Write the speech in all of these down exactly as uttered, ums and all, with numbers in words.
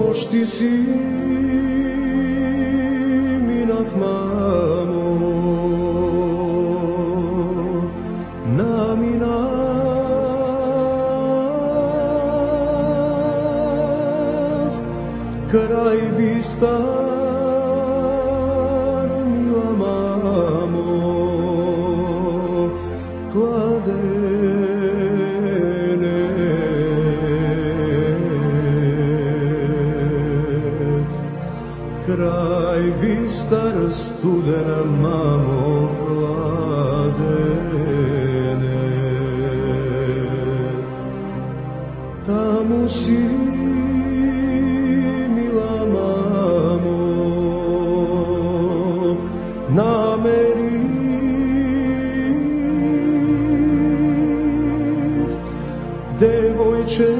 ti si minat, mamo, na minat kraj bistar, mila mamo, kladenec, kraj bistar studena, mamo, kladenec. Tamo si, mila mamo, nameriv devojče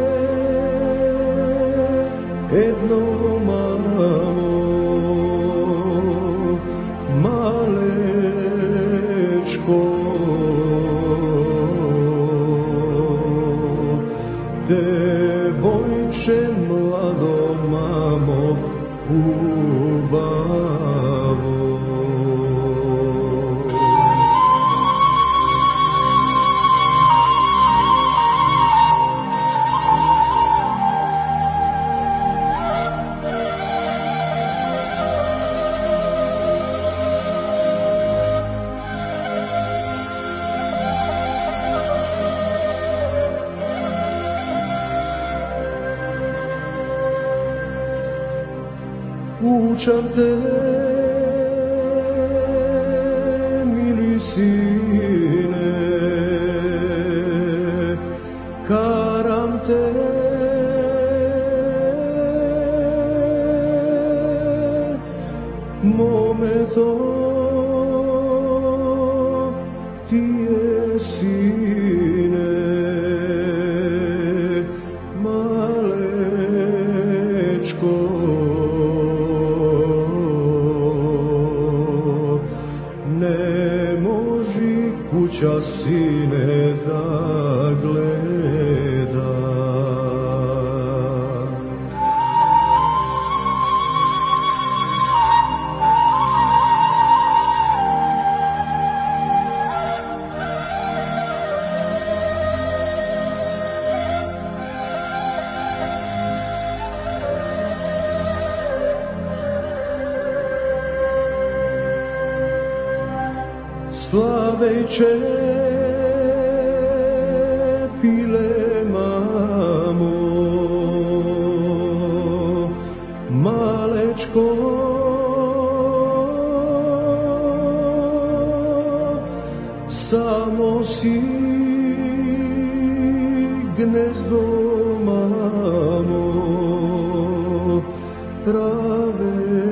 jedno, mamo, malečko, devojče mlado, mamo, ubavo. Učam te, mili sine, karam te, mometo ti je sine, malečko, ne može kuća sine da gleda. Slavejče pile, mamo, malečko, samo si gnezdo, mamo, prave